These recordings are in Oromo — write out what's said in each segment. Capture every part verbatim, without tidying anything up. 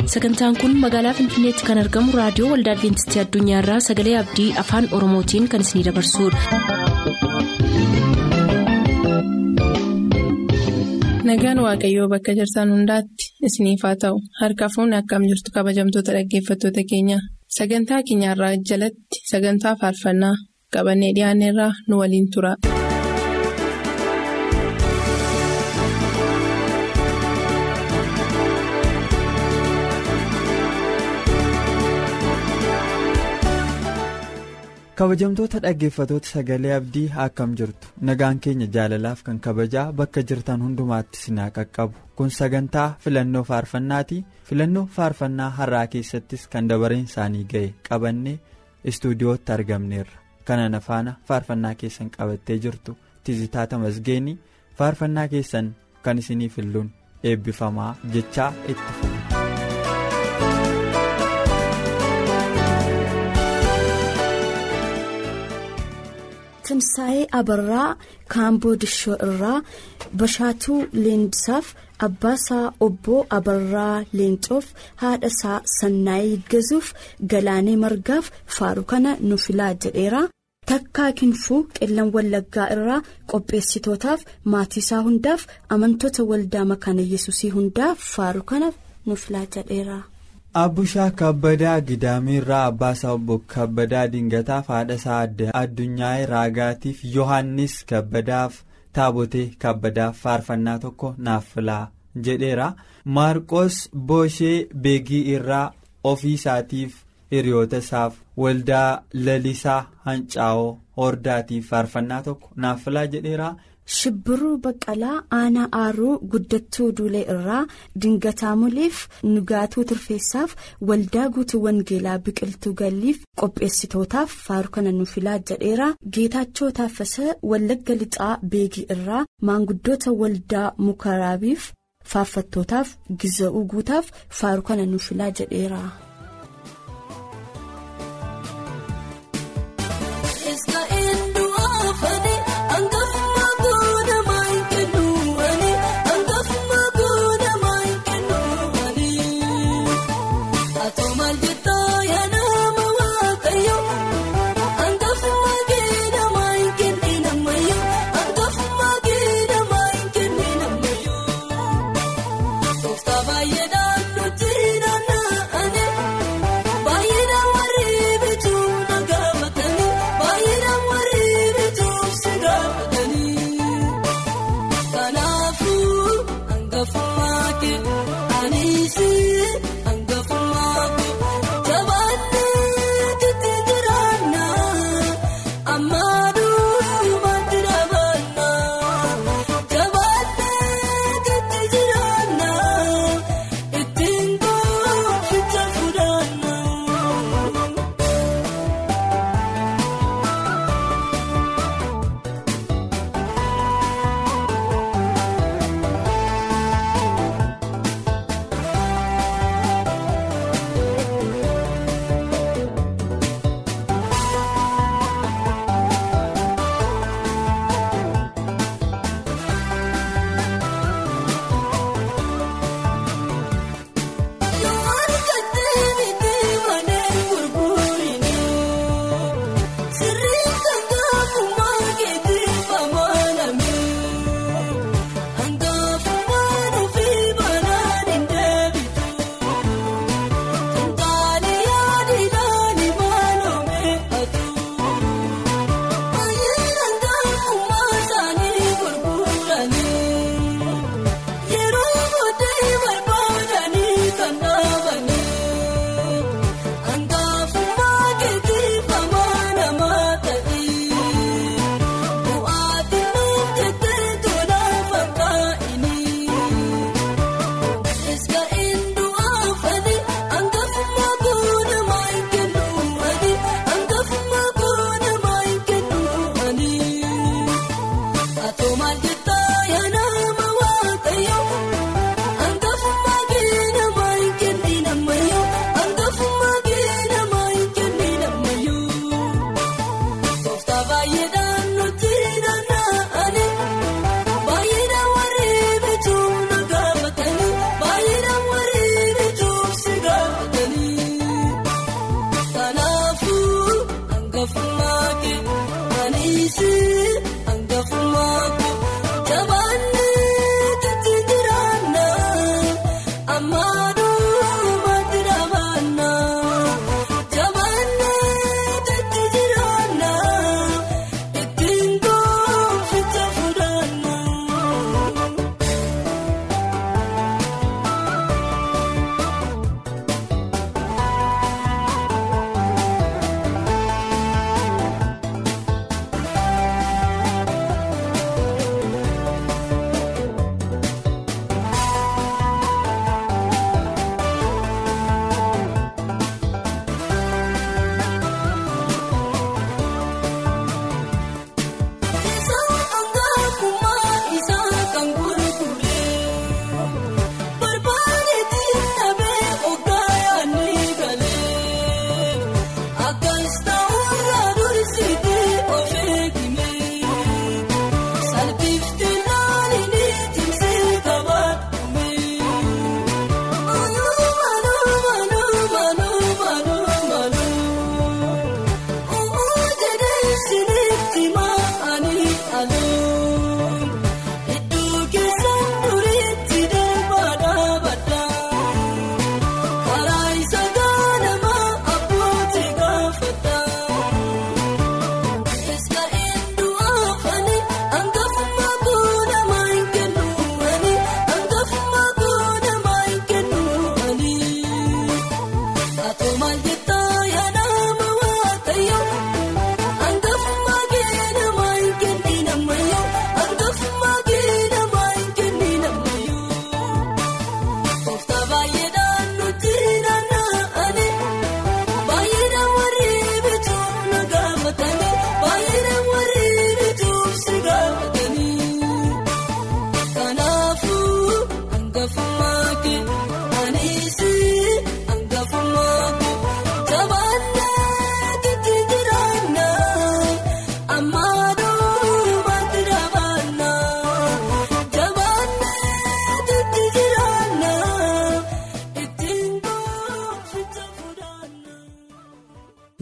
Sagantaan kun magaalaa Finfinneetti kan argamu raadiyoo Waldaa Adwiintistii Addunyaarraa Sagalee Abdii Afaan Oromootiin kan isinidabarsudha. Nagaan Waaqayyoo bakka jirtan hundaatti isiniif haa ta'u harka fuunni akkam jirtu kabajamtoota dhaggeeffattoota keenya. Sagantaa keenyarraa jalatti sagantaa faarfannaa qabannee dhiyaanneerraa nu waliin tura. Kabajamtoota dhaggeeffattoota Sagalee Abdii akkam jirtu nagaan keenya jaalalaaf kan kabajaa bakka jirtan hundumaatti sinaa qaqqabu kun sagantaa filannoo faarfannaati. Filannoo faarfannaa har'aa keessattis kan dabareen isaanii ga'e qabannee istuudiyootti argamneerra. Kana faana faarfannaa keessan qabattee jirtu Tizitaa Tamasgeenii faarfannaa keessan kan isinii filluun eebbifamaa jechaa itti fufu. Timsaa'ee Abarraa Kaamboo Dishoo irraa Bashaatuu Leendisaaf Abbaasaa Obboo Abarraa Leencoof haadhasaa Sannaayii Gazuuf Galaanee Margaaf faaruu kana nu filaa jedheera. Takkaa Kinfuu Qellan Wallaggaa irraa qopheessitootaaf maatiisaa hundaaf amantoota waldaa makaana Yesuusii hundaaf faaruu kana nu filaa jedheera. Abbushaa Kabbadaa Gidaamirraa Abbaasaa Obbo Kabbadaa Dingataaf haadhasaa Addunyaa Raagaatiif Yohaannis Kabbadaaf Taabotee Kabbadaaf faarfannaa tokko naaf filaa jedheera. Maarqos Booshee Beegii irraa ofii isaatiif hiriyoota isaaf waldaa lalisaa Hancaa'oo Hordaatiif faarfannaa tokko naaf filaa jedheera. Shibbiruu Baqqalaa Aanaa Aaruu Guddattuu Duulee irraa Dingataa Muliif Nugaatuu Turfeessaaf waldaa guutuu Wangeelaa Biqiltuu Galliif qopheessitootaaf faaruu kana nu filaa jedheera. Geetaachoo Taaffasaa Wallagga Lixaa Beegii irraa maanguddoota waldaa Mukaraabiif faarfattootaaf Giza'uu Guutaaf faaruu kana nu filaa jedheera. Baay'ee naannoo jiran.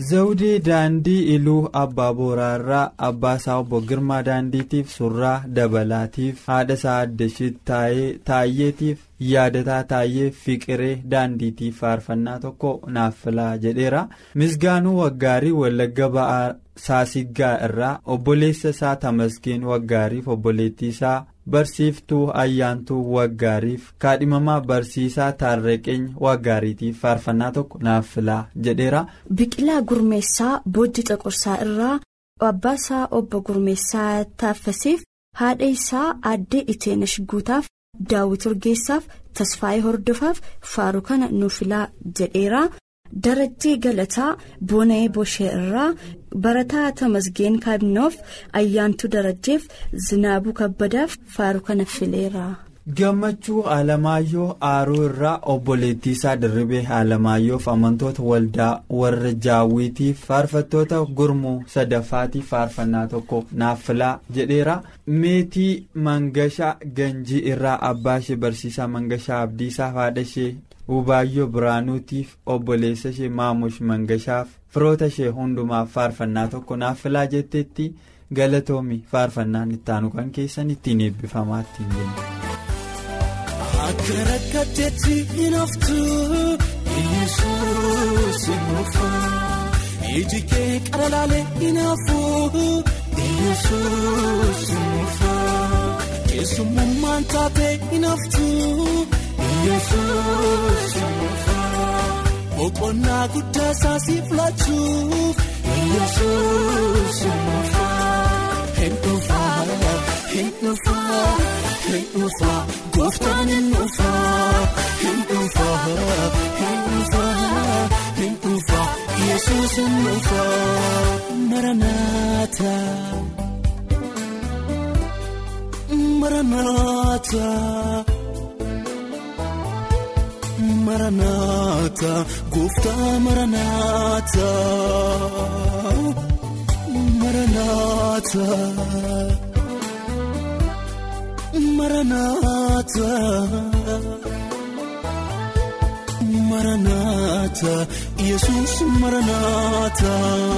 Zawudii Daandii Iluu Abbaa Booraarraa Abbaasaa Obbo Girmaa Daandiitiif Surraa Dabalaatiif Haadhasaa Addashit Taayyeetiif Yaadataa Taayyee Fiqiree Daandiitiif faarfannaa tokko naaf filaa jedheera. Misgaanuu Waggaarii Wallagga Ba'aa Saasiggaa irraa obboleessa isaa Tamasgeen Waggaariif obboleettii isaa Barsiiftuu Ayyaantuu Waggaariif kaadhimamaa barsiisaa Taarreqeeny Waggaariitiif faarfannaa tokko naaf filaa jedheera. Biqilaa Gurmeessaa Boojji Caqursaa irraa Abbaasaa Obbo Gurmeessaa Taaffasiif haadha isaa Aadde Iteenash Guutaaf Daawit Urgeessaaf Tasfaayee Hordofaaf faaruu kana nuuf filaa jedheera. Darajjii Galataa Boona'ee Boshee irraa Barataa Tamasgeen Kaabinoof Ayyaantuu Darajjeef Zinaabuu Kabbadaaf faaruu kana fileera. Gammachuu Alamaayyoo Aaruu irraa obboleettii isaa Dirribee Alamaayyoof amantoota waldaa warra Jaawwiitiif faarfattoota gurmuu sadaffaatiif faarfannaa tokko naaf filaa jedheera. Meetii Mangashaa Ganjii irraa Abbaashee Barsiisaa Mangashaa Abdiisaaf haadhashee Ubaayyoo Biraanuutiif obboleessa ishee Maamush Mangashaaf firoota ishee hundumaaf faarfannaa tokko naaf filaa jetteetti galatoomi faarfannaan ittaanu kan keessan ittiin eebbifamaa ittiin jenna. Akka rakkatteetti hin haftu Yesuus hin dhufu iji kee qara laalee hin hafu Yesuus hin dhufu keessummaan taatee hin haftu. Yesuus boqonnaa guddaa saasiif laachuuf Yesuus hin dhufa hin dhufa hin dhufa gooftaan hin dhufa hin dhufa hin dhufa hin dhufa Yesuus hin dhufa Maranaata Maranaata. Maranaata gooftaa Maranaata Maranaata Maranaata Maranaata Yesuus Maranaata.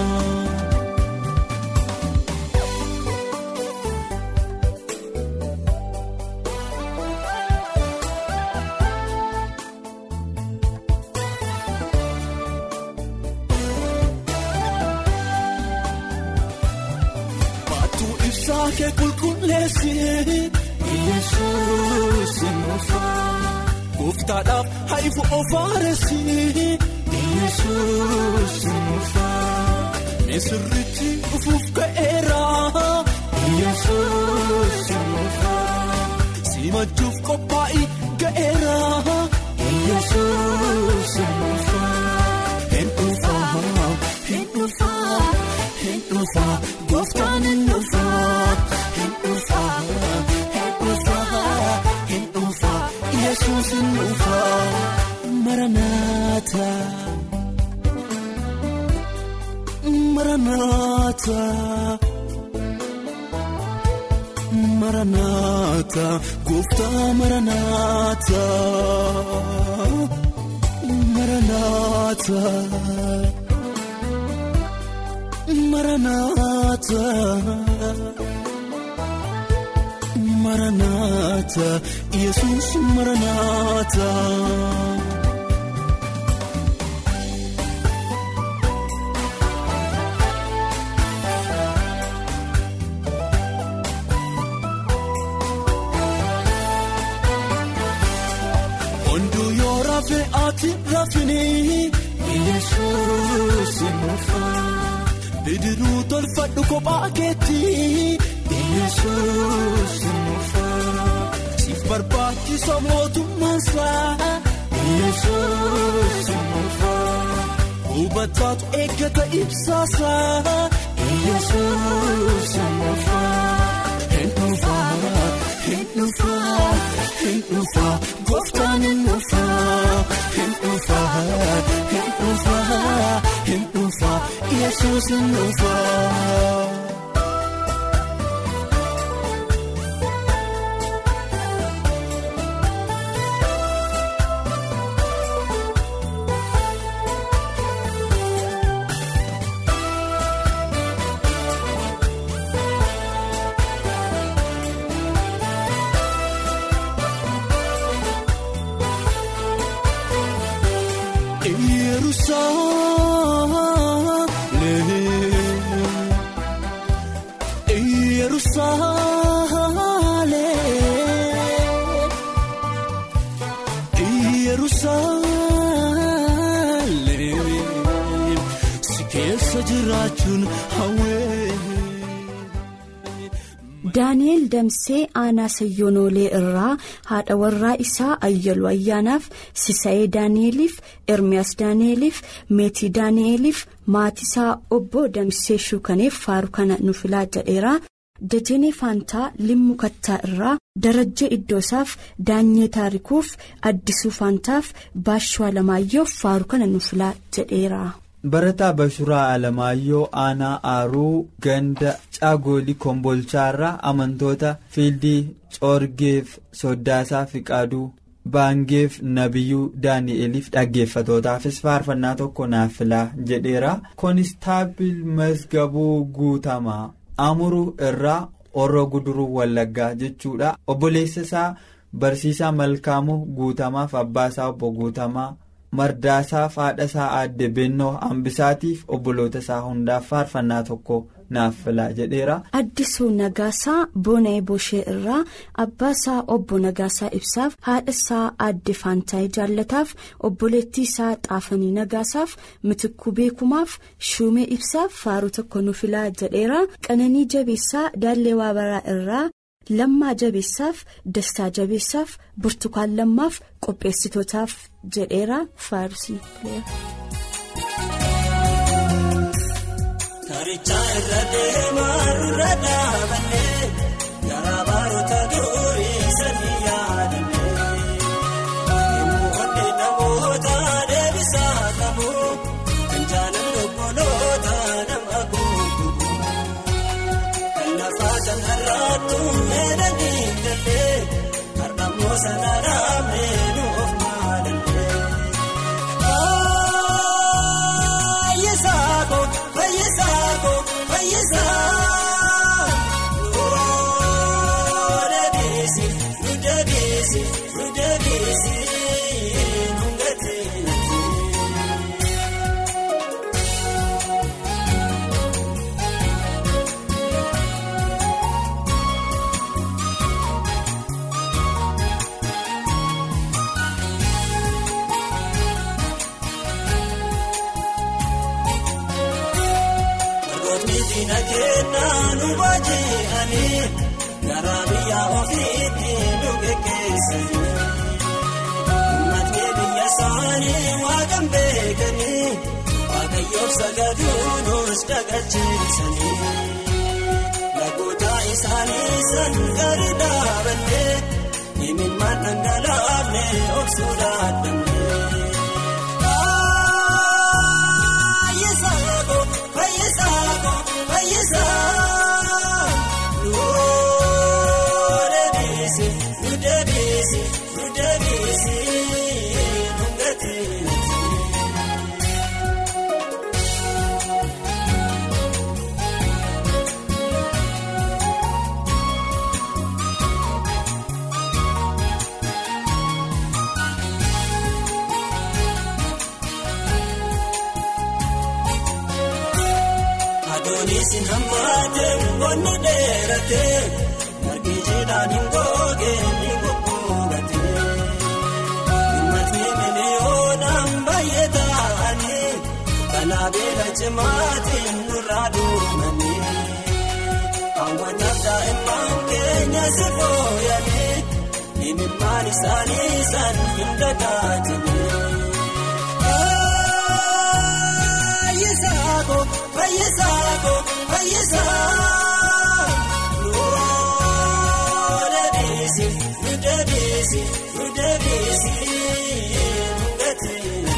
Saakee qulqulleessi Yesuus hin dhufa gooftaadhaaf haifu ofaaressi Yesuus hin dhufa misirrichi dhufuuf ka'eera Yesuus hin dhufa simachuuf qophaa'ii ga'eera Yesuus hin dhufa hin dhufa hin dhufa hin dhufa gooftaan hin dhufa. Yesuus hin dhufa Maranaata Maranaata Maranaata gooftaa Maranaata Maranaata Maranaata Maranaata Yesuus Maranaata. Onduu yoo rafee ati rafini Yesuus hin dhufa bidiruu tolfadhu kophaa keetti Yesuus hin dhufa siif barbaachisa mootummaansaa Yesuus hin dhufa hubataatu eeggata ibsaasaa Yesuus hin dhufa hin dhufa hin dhufa hin dhufa gooftaan hin dhufa hin dhufa hin dhufa hin dhufa Yesuus hin dhufa. Daani'eel Damsee aanaa Sayyoonoolee irraa haadha warraa isaa Ayyaluu Ayyaanaaf Sisayee Daani'eliif Ermiyaas Daani'eliif Meetii Daani'eliif maatisaa obbo Damsee Shuukaneef faaru kana nu filaa jedheera. Dajenee Faantaa Limmu Kattaa irraa Darajjee Iddoosaaf Daanyee Taarikuuf Addisuu Faantaaf Baashuu Alamaayyoof faaru kana nu filaa jedheera. Barataa Bashuraa Alamaayyoo aanaa Aaruu ganda Caagoolii Kombolchaarraa amantoota Fiildii Coorgeef Soddaasaa Fiqaaduu Baangeef Nabiyyuu Daani'eliif dhaggeeffatootaafis faarfannaa tokko naaf filaa jedheera. Koonistaabil Masgabuu Guutamaa Amuruu irraa Orroo Guduruu Wallaggaa jechuudha. Obboleessa isaa Barsiisaa Malkaamuu Guutamaaf Abbaasaa Obbo Guutamaa Mardaasaaf haadhasaa Aadde Bennoo Hambisaatiif obboloota isaa hundaaf faarfannaa tokko naaf filaa jedheera. Addisuu Nagaasaa Boona'ee Boshee irraa Abbaasaa Obbo Nagaasaa Ibsaaf haadhasaa Aadde Faantaayii Jaallataaf obboleettii isaa Xaafanii Nagaasaaf Mitikkuu Beekumaaf Shumee Ibsaaf faaru tokko nu filaa jedheera. Qananii Jabeessaa Daallee Waabaraa irraa Lammaa Jabeessaaf Dastaa Jabeessaaf Burtukaan Lammaaf qopheessitootaaf jedheera faarsii. Karichaa irra deemaa irra dhaabannee garaa baroota durii sanii yaadannee immoo hodhee namoota deebisaa qabu kan jaalalli obboloota nama guutuu kan lafaa sanarraattu meedanii gallee har'ammoo sanarraamee nuuf maalallee. Fayyisaako fayyisaa nuu deebiisi nuu deebiisi nuu deebiisi nuu gateetii. Dina keenan ubaji'ani garaa biyya ofiitti nu geggeessani uummatni biyya isaanii waaqan beekani waaqayyoof sagaduu nus dagacheessani lagoota isaanii san gadi dhaabannee imimmaan dhangalaafne obsuu dadhabne. Fayyisaa nuu deebiisi nuu deebiisi nuu deebiisi nuu gateetii. Adoonisin hammaatee onni dheeratee margi jiidhaan hin googee ni goggogatee uummatni miliyoonaan baay'ee ta'anii kanaa beela cimaatiin nurraa duumanii hawwataaf daa'imman keenya si fooyyanii imimmaan isaanii san hin dagaatanii. Fayyisaako fayyisaa nuu deebiisi nuu deebiisi nuu deebiisi nuu gateetii.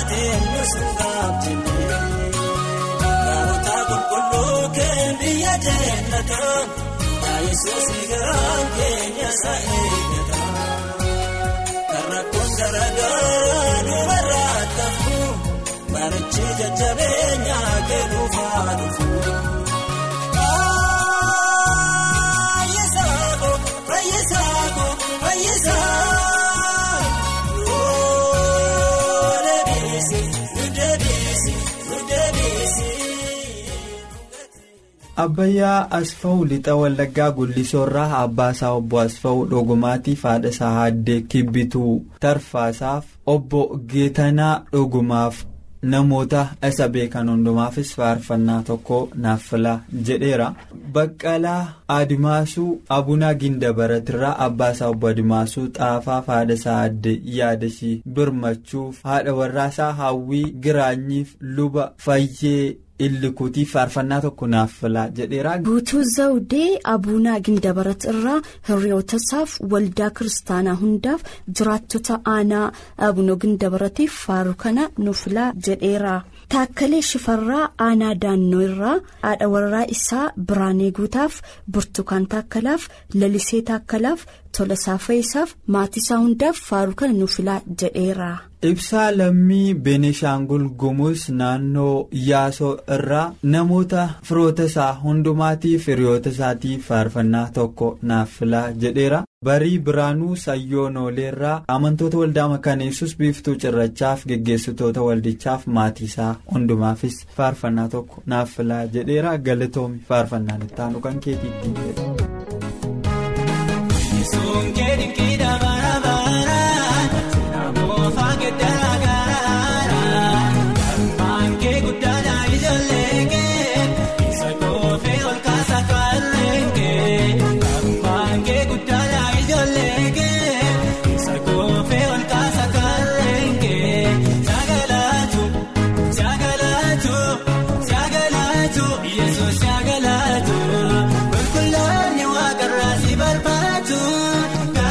Gaarota qulqulluu kee biyya eeggataa Yesuus garaan keenya isa eeggataa karra koondara dubarraa tafu bareechee jajjabeenya kennuuf haadhufu. Fayyisaako fayyisaako fayyisaa yoo deebiisi nu deebiisi nu deebiisi. Abbayyaa Asfaw lixa Wallaggaa Gullisoorraa Abbaasaa obbo Asfaw Dhogumaatiif haadhasaa Haaddee Kibbituu Tarfaasaaf obbo Geetanaa Dhogumaaf namoota isa beekan hundumaafis faarfannaa tokko naaf filaa jedheera. Baqqalaa Adimaasuu Abunaa Gindabaratirraa Abbaasaa obbo Adimaasuu Xaafaaf haadhasaa Haaddee Yaadashii Birmachuuf haadha warraasaa Hawwii Giraanyiif luba Fayyee Illikuutiif faarfannaa tokko naaf filaa jedheera. Guutuu Zawudee Abunaa Gindabaratirraa hiriyootasaaf waldaa kiristaanaa hundaaf jiraattota aanaa Abunaa Gindabaratiif faaru kana nuuf filaa jedheera. Taakkalee Shifarraa aanaa Daannoo irraa haadha warraa isaa Biraanee Guutaaf Burtukaan Taakkalaaf Lalisee Taakkalaaf Tolasaa Fayisaaf maatiisaa hundaaf faaru kana nuuf filaa jedheera. Ibsaa Lammii Benishaangul Gumuz naannoo Yaasoo irraa namoota firoota isaa hundumaatiif hiriyoota isaatiif faarfannaa tokko naaf filaa jedheera. Barii Biraanuu Sayyoonoleerraa amantoota waldaa Makaana Yesuus Biiftuu Cirrachaaf geggeessitoota waldichaaf maatiisaa hundumaafis faarfannaa tokko naaf filaa jedheera. Galatoomi faarfannaan itti aanu kan keetiitti jedhe. Yesus ya galatu, berkulanya wakarasi berpatu.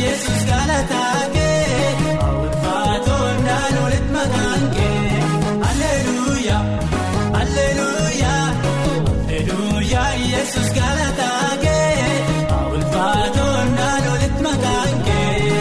Yesuus galataa kee ulfaatoon naannolee maqaan kee alleluuyaa alleluuyaa alleluuyaa Yesuus galataa kee ulfaatoon naannolee maqaan kee.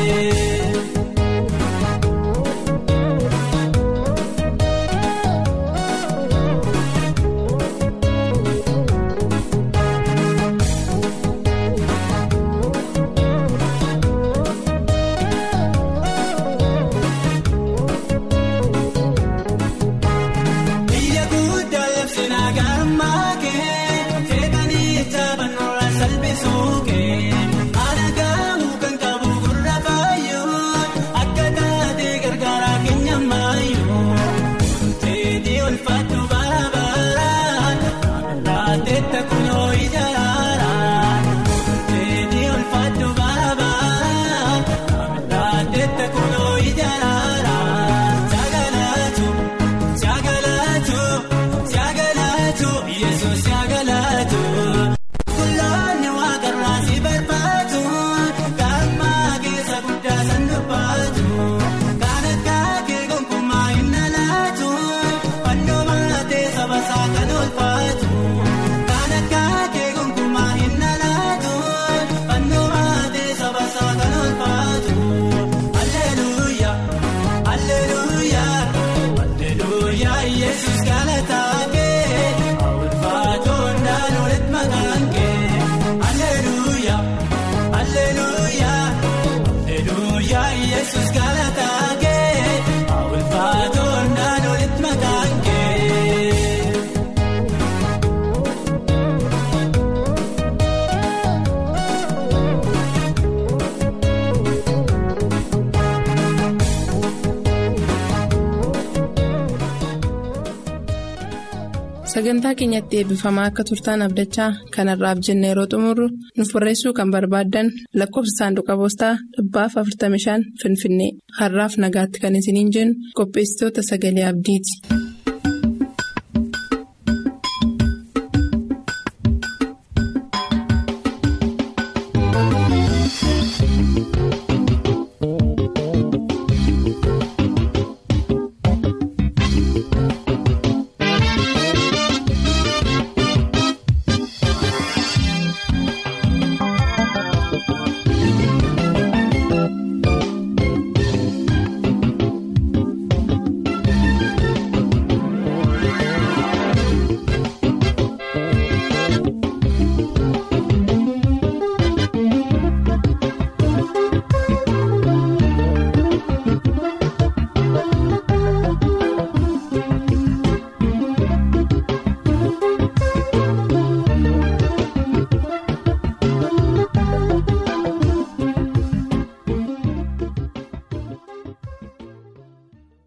Sagantaa keenyatti eebbifamaa akka turtaan abdachaa kanarraaf jenne yeroo xumurru nuuf barreessuu kan barbaaddan lakkoofsa saanduqa poostaa dhibbaaf afurtamii shan Finfinnee har'aaf nagaatti kan isiniin jennu qopheessitoota sagalee abdiiti.